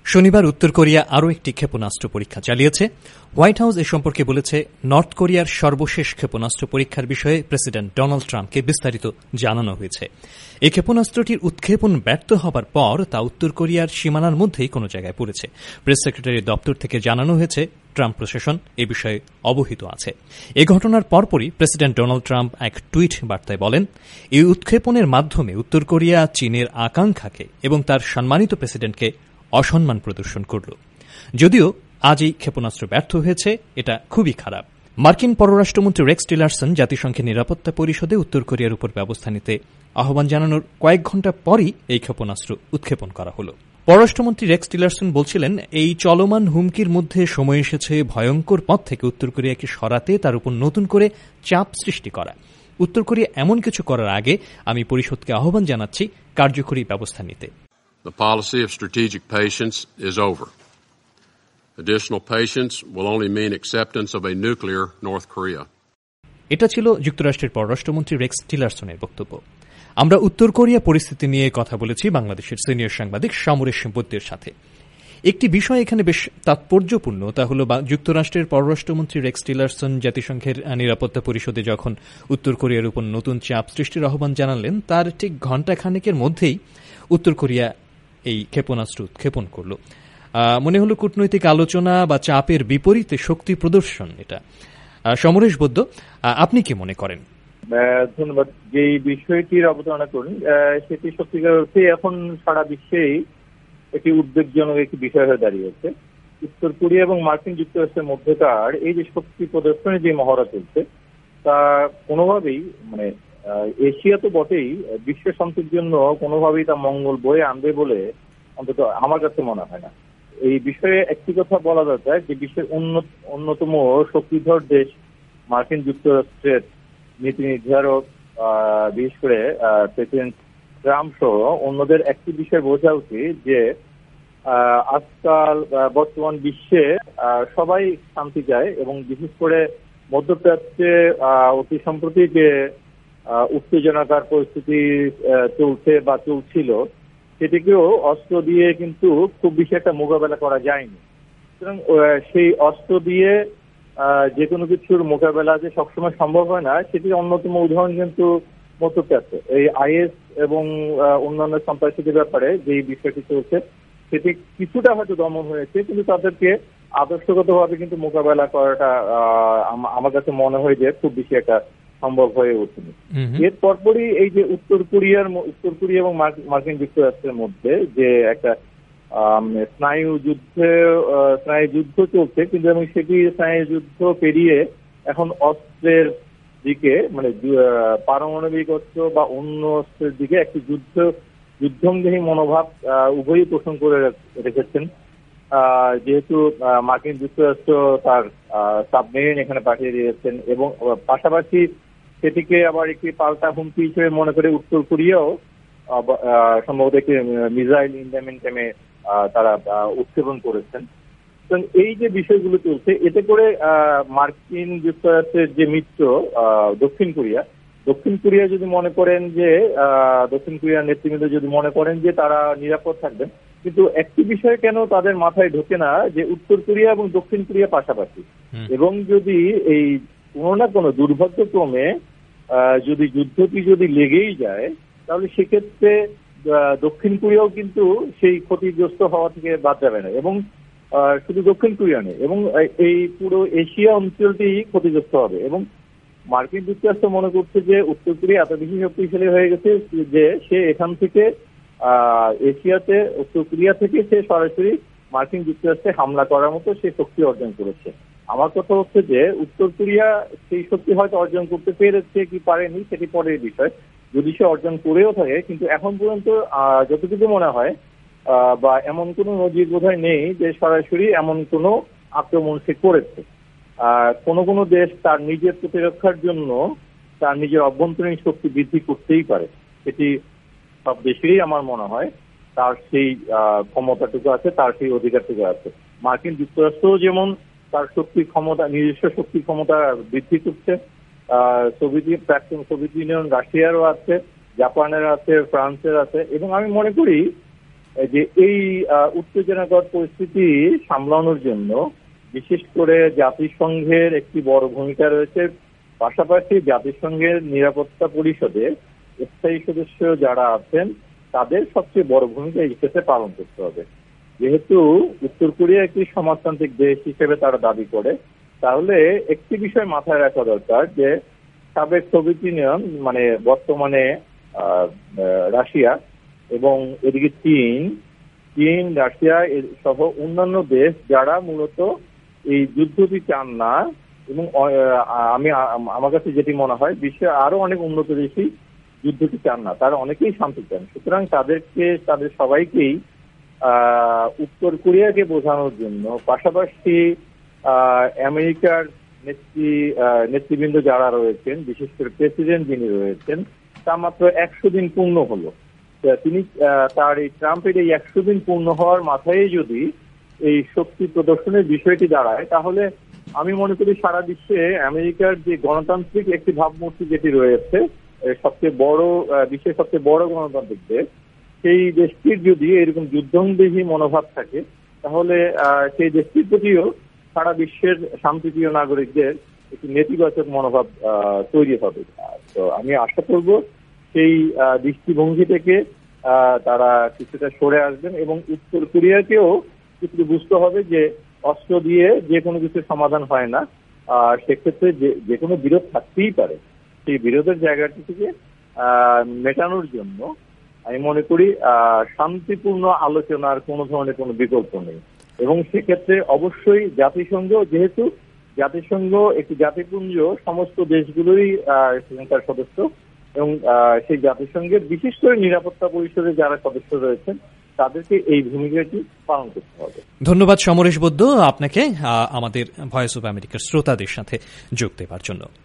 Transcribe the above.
শনিবার উত্তর কোরিয়া আরও একটি ক্ষেপণাস্ত্র পরীক্ষা চালিয়েছে। হোয়াইট হাউস এ সম্পর্কে বলেছে, নর্থ কোরিয়ার সর্বশেষ ক্ষেপণাস্ত্র পরীক্ষার বিষয়ে প্রেসিডেন্ট ডোনাল্ড ট্রাম্পকে বিস্তারিত জানানো হয়েছে। এই ক্ষেপণাস্ত্রটির উৎক্ষেপণ ব্যর্থ হবার পর তা উত্তর কোরিয়ার সীমানার মধ্যেই কোনো জায়গায় পড়েছে। প্রেস সেক্রেটারির দপ্তর থেকে জানানো হয়েছে, ট্রাম্প প্রশাসন এ বিষয়ে অবহিত আছে। এ ঘটনার পরপরই প্রেসিডেন্ট ডোনাল্ড ট্রাম্প এক টুইট বার্তায় বলেন, এই উৎক্ষেপণের মাধ্যমে উত্তর কোরিয়া চীনের আকাঙ্ক্ষাকে এবং তার সম্মানিত প্রেসিডেন্টকে অসম্মান প্রদর্শন করল। যদিও আজ এই ক্ষেপণাস্ত্র ব্যর্থ হয়েছে, এটা খুবই খারাপ। মার্কিন পররাষ্ট্রমন্ত্রী রেক্স টিলারসন জাতিসংঘের নিরাপত্তা পরিষদে উত্তর কোরিয়ার উপর ব্যবস্থা নিতে আহ্বান জানানোর কয়েক ঘণ্টা পরই এই ক্ষেপণাস্ত্র উৎক্ষেপণ করা হল। পররাষ্ট্রমন্ত্রী রেক্স টিলারসন বলছিলেন, এই চলমান হুমকির মধ্যে সময় এসেছে ভয়ঙ্কর পথ থেকে উত্তর কোরিয়াকে সরাতে, তার উপর নতুন করে চাপ সৃষ্টি করা। উত্তর কোরিয়া এমন কিছু করার আগে আমি পরিষদকে আহ্বান জানাচ্ছি কার্যকরী ব্যবস্থা নিতে। The policy of strategic patience is over. Additional patience will only mean acceptance of a nuclear North Korea. এটা ছিল যুক্তরাষ্ট্রের পররাষ্ট্রমন্ত্রী রেক্স টিলারসনের বক্তব্য। আমরা উত্তর কোরিয়া পরিস্থিতি নিয়ে কথা বলেছি বাংলাদেশের সিনিয়র সাংবাদিক সমরেশ বৈদ্যের সাথে। একটি বিষয় এখানে বেশ তাৎপর্যপূর্ণ, তা হল যুক্তরাষ্ট্রের পররাষ্ট্রমন্ত্রী রেক্স টিলারসন জাতিসংঘের নিরাপত্তা পরিষদে যখন উত্তর কোরিয়ার উপর নতুন চাপ সৃষ্টির আহ্বান জানালেন, তার ঠিক ঘণ্টাখানেকের মধ্যেই উত্তর কোরিয়া এই ক্ষেপণাস্ত্র উৎক্ষেপণ করল। মনে হলো কূটনৈতিক আলোচনা বা চাপের বিপরীতে শক্তি প্রদর্শন এটা। সমরেশ বৈদ্য, আপনি কি মনে করেন? ধন্যবাদ। যে বিষয়টির অবতারণা করুন, সেটি সত্যিকার অর্থে এখন সারা বিশ্বেই একটি উদ্বেগজনক একটি বিষয় হয়ে দাঁড়িয়েছে। উত্তর কোরিয়া এবং মার্কিন যুক্তরাষ্ট্রের মধ্যকার এই যে শক্তি প্রদর্শনের যে মহড়া চলছে, তা কোনোভাবেই এশিয়া তো বটেই, বিশ্ব শান্তির জন্য কোনোভাবেই তা মঙ্গল বয়ে আনবে বলে অন্তত আমার কাছে মনে হয় না। এই বিষয়ে একটি কথা বলা দরকার যে বিশ্বের অন্যতম শক্তিধর দেশ মার্কিন যুক্তরাষ্ট্রের নীতি নির্ধারক, বিশেষ করে প্রেসিডেন্ট ট্রাম্প সহ অন্যদের একটি বিষয় বোঝা উচিত যে আজকাল বর্তমান বিশ্বে সবাই শান্তি চায় এবং বিশেষ করে মধ্যপ্রাচ্যে অতি সম্প্রতি যে উত্তেজনাকার পরিস্থিতি চলছে বা চলছিল, সেটিকেও অস্ত্র দিয়ে কিন্তু খুব বেশি একটা মোকাবেলা করা যায়নি। সুতরাং সেই অস্ত্র দিয়ে যে কোনো কিছুর মোকাবেলা যে সবসময় সম্ভব হয় না, সেটির অন্যতম উদাহরণ কিন্তু মধ্যপ্রাচ্য। এই আইএস এবং অন্যান্য সন্ত্রাসীদের ব্যাপারে যে বিষয়টি চলছে, সেটি কিছুটা হয়তো দমন হয়েছে, কিন্তু তাদেরকে আদর্শগতভাবে কিন্তু মোকাবেলা করাটা আমার কাছে মনে হয় যে খুব বেশি একটা সম্ভব হয়ে ওঠেনি। এর পরপরই এই যে উত্তর কোরিয়া এবং মার্কিন যুক্তরাষ্ট্রের মধ্যে যে একটা স্নায়ু যুদ্ধ চলছে, কিন্তু এবং সেটি স্নায়ু যুদ্ধ পেরিয়ে এখন অস্ত্রের দিকে, মানে পারমাণবিক অস্ত্র বা অন্য অস্ত্রের দিকে একটি যুদ্ধংদেহী মনোভাব উভয়ই পোষণ করে রেখেছেন। যেহেতু মার্কিন যুক্তরাষ্ট্র তার সাবমেরিন এখানে পাঠিয়ে দিয়েছেন এবং পাশাপাশি সেটিকে আবার একটি পাল্টা হুমকি হিসেবে মনে করে উত্তর কোরিয়াও সম্ভবত একটি মিসাইল ইন্ডামেন্টামে তারা উৎক্ষেপণ করেছেন। এই যে বিষয়গুলো চলছে, এতে করে মার্কিন যুক্তরাষ্ট্রের যে মিত্র দক্ষিণ কোরিয়া যদি মনে করেন যে দক্ষিণ কোরিয়ার নেতৃবৃন্দ যদি মনে করেন যে তারা নিরাপদ থাকবেন, কিন্তু একটি বিষয় কেন তাদের মাথায় ঢোকে না যে উত্তর কোরিয়া এবং দক্ষিণ কোরিয়া পাশাপাশি, এবং যদি এই কোনো না কোনো দুর্ভাগ্যক্রমে যদি যুদ্ধটি যদি লেগেই যায়, তাহলে সেক্ষেত্রে দক্ষিণ কোরিয়াও কিন্তু সেই ক্ষতিগ্রস্ত হওয়া থেকে বাদ যাবে না। এবং শুধু দক্ষিণ কোরিয়া নেই, এবং এই পুরো এশিয়া অঞ্চলটি ক্ষতিগ্রস্ত হবে। এবং মার্কিন যুক্তরাষ্ট্র মনে করছে যে উত্তর কোরিয়া এত বেশি শক্তিশালী হয়ে গেছে যে সে এখান থেকে এশিয়াতে, উত্তর কোরিয়া থেকে সে সরাসরি মার্কিন যুক্তরাষ্ট্রে হামলা করার মতো সে শক্তি অর্জন করেছে। আমার কথা হচ্ছে যে উত্তর কোরিয়া সেই শক্তি হয়তো অর্জন করতে পেরেছে কি পারেনি সেটি পরের বিষয়, যদি সে অর্জন করেও থাকে। কিন্তু এখন পর্যন্ত যতটুকু মনে হয় বা এমন কোনো নজির বোধহয় নেই যে সরাসরি এমন কোনো আক্রমণ সে করেছে। কোনো দেশ তার নিজের প্রতিরক্ষার জন্য তার নিজের অভ্যন্তরীণ শক্তি বৃদ্ধি করতেই পারে, সেটি সব দেশেরই আমার মনে হয় তার সেই ক্ষমতাটুকু আছে, তার সেই অধিকারটুকু আছে। মার্কিন যুক্তরাষ্ট্র যেমন তার নিজস্ব শক্তি ক্ষমতা বৃদ্ধি করছে, প্রাক্তন সোভিয়েত ইউনিয়ন রাশিয়ারও আছে, জাপানের আছে, ফ্রান্সের আছে, এবং আমি মনে করি যে এই উত্তেজনাকর পরিস্থিতি সামলানোর জন্য বিশেষ করে জাতিসংঘের একটি বড় ভূমিকা রয়েছে। পাশাপাশি জাতিসংঘের নিরাপত্তা পরিষদে স্থায়ী সদস্য যারা আছেন তাদের সবচেয়ে বড় ভূমিকা এই ক্ষেত্রে পালন করতে হবে। যেহেতু উত্তর কোরিয়া একটি সমাজতান্ত্রিক দেশ হিসেবে তারা দাবি করে, তাহলে একটি বিষয় মাথায় রাখা দরকার যে সাবেক সোভিয়েত ইউনিয়ন মানে বর্তমানে রাশিয়া এবং এদিকে চীন রাশিয়া সহ অন্যান্য দেশ যারা মূলত এই যুদ্ধটি চান না, এবং আমার কাছে যেটি মনে হয় বিশ্বের আরো অনেক উন্নত দেশই যুদ্ধটি চান না, তারা অনেকেই শান্তি চান। সুতরাং তাদের সবাইকেই উত্তর কোরিয়াকে বোঝানোর জন্য পাশাপাশি আমেরিকার নেতৃবৃন্দ যারা রয়েছেন, বিশেষ করে প্রেসিডেন্ট যিনি রয়েছেন, তা মাত্র 100 দিন পূর্ণ হলো। তিনি তার এই ট্রাম্পের এই 100 দিন পূর্ণ হওয়ার মাথায় যদি এই শক্তি প্রদর্শনের বিষয়টি দাঁড়ায়, তাহলে আমি মনে করি সারা বিশ্বে আমেরিকার যে গণতান্ত্রিক একটি ভাবমূর্তি যেটি রয়েছে, বিশ্বের সবচেয়ে বড় গণতান্ত্রিক দেশ, সেই দেশটির যদি এরকম যুদ্ধংদেহী মনোভাব থাকে, তাহলে সেই দেশটির প্রতিও সারা বিশ্বের শান্তিপ্রিয় নাগরিকদের একটি নেতিবাচক মনোভাব তৈরি হবে। তো আমি আশা করব সেই দৃষ্টিভঙ্গি থেকে তারা কিছুটা সরে আসবেন এবং উত্তর কোরিয়াকেও কিছু বুঝতে হবে যে অস্ত্র দিয়ে যে কোনো কিছুর সমাধান হয় না, সেক্ষেত্রে যে কোনো বিরোধ থাকতেই পারে। সেই বিরোধের জায়গাটি থেকে মেটানোর জন্য আমি মনে করি শান্তিপূর্ণ আলোচনার কোনো ধরনের কোনো বিকল্প নেই। এবং সেক্ষেত্রে অবশ্যই জাতিসংঘ, যেহেতু জাতিসংঘ একটি জাতিপুঞ্জ, সমস্ত দেশগুলোই সেখানকার সদস্য, এবং সেই জাতিসংঘের বিশেষ করে নিরাপত্তা পরিষদের যারা সদস্য রয়েছেন তাদেরকে এই ভূমিকাটি পালন করতে হবে। ধন্যবাদ সমরেশ বৈদ্য আপনাকে আমাদের ভয়েস অব আমেরিকার শ্রোতাদের সাথে যোগ দেওয়ার জন্য।